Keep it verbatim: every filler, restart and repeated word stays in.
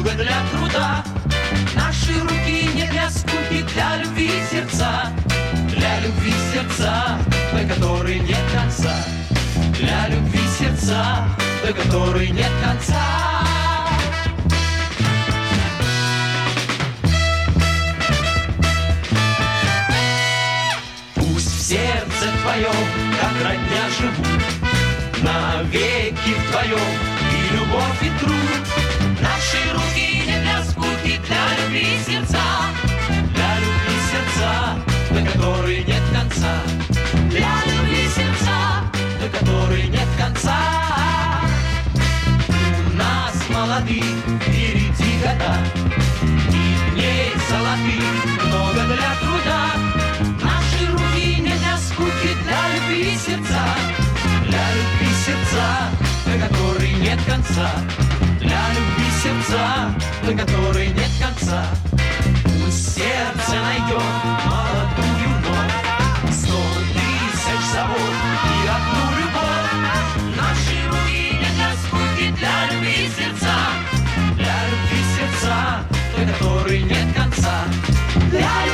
много для труда. Наши руки не для скуки, для любви сердца, для любви сердца, до которой нет конца, для любви сердца, до которой нет конца. Пусть в сердце твоем, как родня, живут навеки вдвоем и любовь, и труд. Наши руки не для скуки, для любви сердца, для любви сердца, до которой нет конца, для любви сердца, до которой нет конца. У нас молодых впереди года, и дней золотых много для труда. Наши руки не для скуки, для любви сердца, для любви сердца, до которой нет конца, для любви сердца, до которой нет конца. Пусть сердце найдет молодую вновь, сто тысяч забот и одну любовь. Наши руки не для скуки, для любви сердца, для любви сердца, до которой нет конца, для